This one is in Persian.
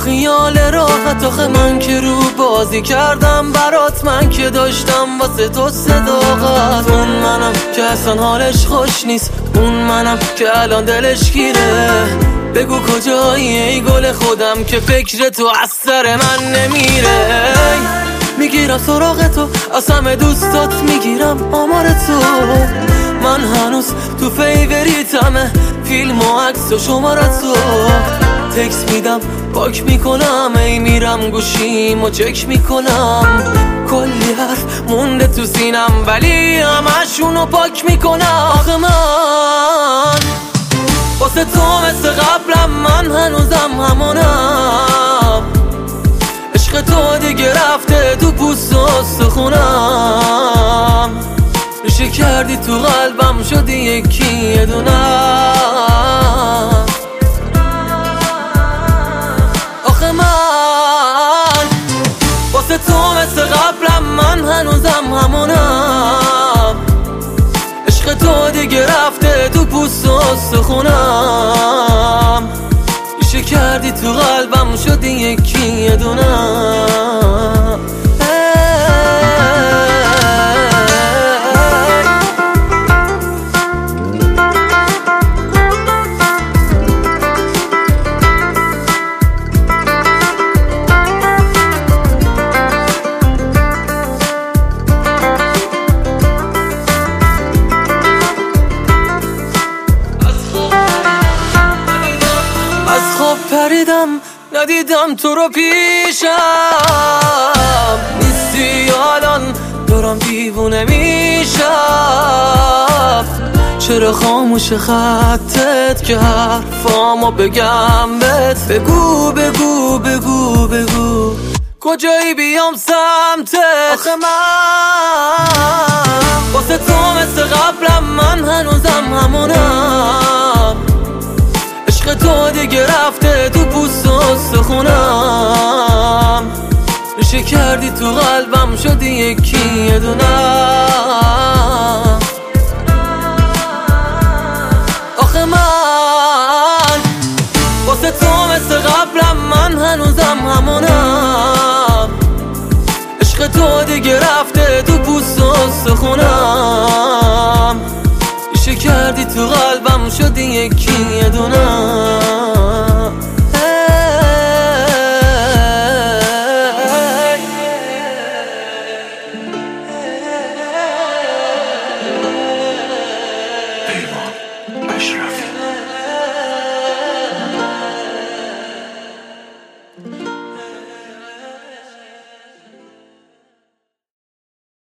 خیال راحت آخه من که رو بازی کردم برات، من که داشتم واسه تو صداقت. اون منم که اصلا حالش خوش نیست، اون منم که الان دلش گیره. بگو کجایی ای گل خودم که فکر تو از سر من نمیره. میگیرم سراغ تو از همه دوستات، میگیرم آمار تو. من هنوز تو فیوریتمه، فیلم و عکس و شمارت تو. تکس میدم پاک میکنم، ای میرم گوشیم و چک میکنم. کلی حرف مونده تو سینم ولی همشونو پاک میکنم. آخه من واسه تو مثل قبلم، من هنوزم همونم. عشق تو دیگه رفته تو پوست و استخونم. ریشه کردی تو قلبم، شدی یکی یه دونم. آخه من واسه تو مثل قبلم، من هنوزم همونم. عشق تو دیگه رفته تو پوست و استخونم. ریشه کردی تو قلبم، شدی یکی یه دونم. پریدم ندیدم تو رو پیشم، نیستی الان دارم دیوونه میشم. چرا خاموش خطت که حرفامو بگم بهت؟ بگو بگو بگو بگو کجایی بیام سمتت؟ آخه من واسه تو مثل قبلم، من هنوزم همونم. عشق تو دیگه رفته تو پوست و استخونم. ریشه کردی تو قلبم، شدی یکی یه دونم. آخه من واسه تو مثل قبلم، من هنوزم همونم. عشق تو دیگه رفته تو پوست و استخونم. ریشه کردی تو قلبم، شدی یکی یه دونم.